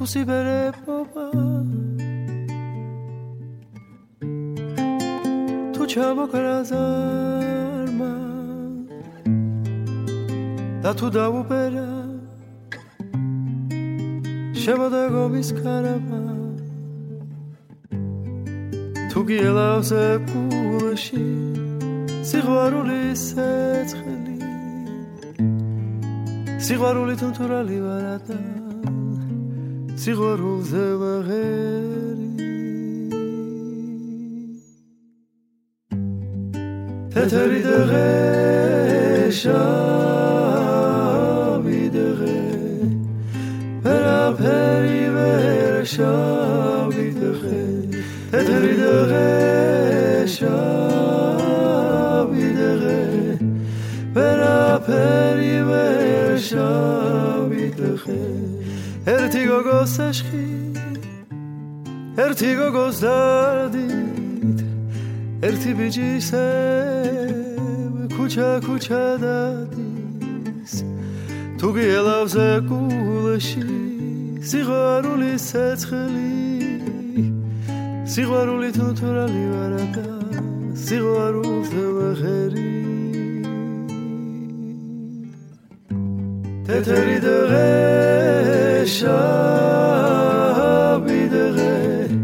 თუ სიბერეპობა თუ ჩამოკრაზარმა და თუ დაუპერა შემოდაგობის კარამა თუ გიელავს გულში სიყვარულის ცეცხლი სიყვარული თუნთურალი ვარადა სიყვარულზე ვაღერი თეთრი დღე შავი დღე ვერაფერი ვერ შავი დღე თეთრი დღე შავი დღე ვერაფერი ვერ შავი დღე ერთი გოგოს ეშხი ერთი გოგოს დარდით ერთი ბიჭის ქუჩა დადის თუ გიელავს გულში სიყვარულის ცეცხლი სიყვარული თუთრალი ვარადა სიყვარულზე ვაღერი თეთრი დღე შავი დღე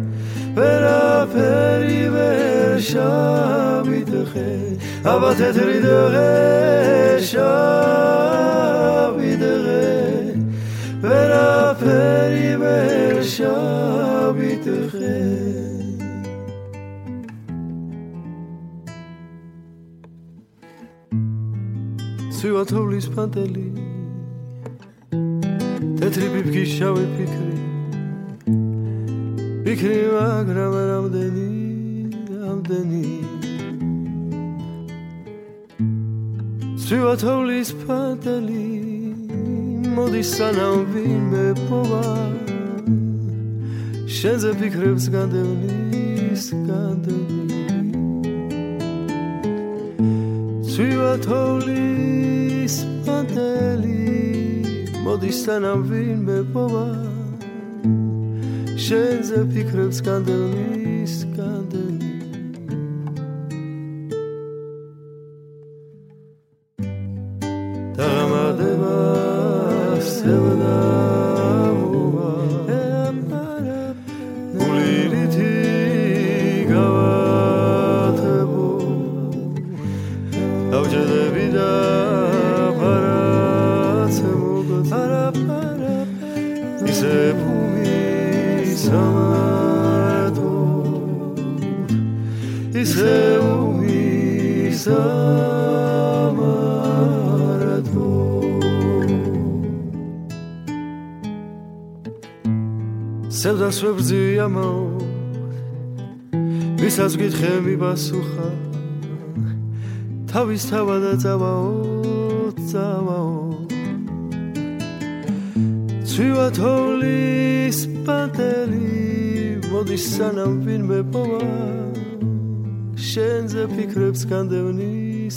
ვერაფერი ვერ შავი დღე აბა თეთრი დღე შავი დღე ვერაფერი ვერ შავი დღე სვივა თოვლის ფანტელი თეთრი ბიბკის შავი ფიქრი მაგრამ რამდენი სვივა თოვლის ფანტელი მოდის სანამ ვინმე პოვა შენზე ფიქრებს განდევნის სვივა თოვლის ფანტელი მოდის სანამ ვინმე პოვა შენზე ფიქრებს განდევნის დამადება სევდა მოვა გულირითი გავათებო დავჯდები და ფარაცე მოგოწარა ისე სამადო ისე სამადო სევდას ვებრძია ვისაც გითხები პასუხა თავის თავადა წავაო სვივა თოვლის ფანტელი მოდის სანამ ვინმე პოვა შენზე ფიქრებს განდევნის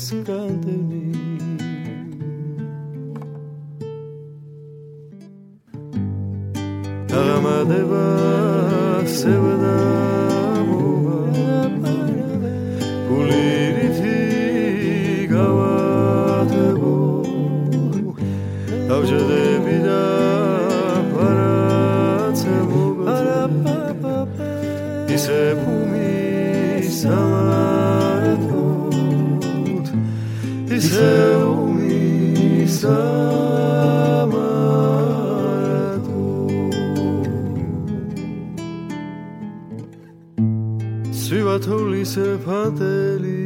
დამადება სევდა მოვა გულირითი გავათებო დავჯდები და ისე სამადოდ ისე სამადოდ სვივა თოვლის ფანტელი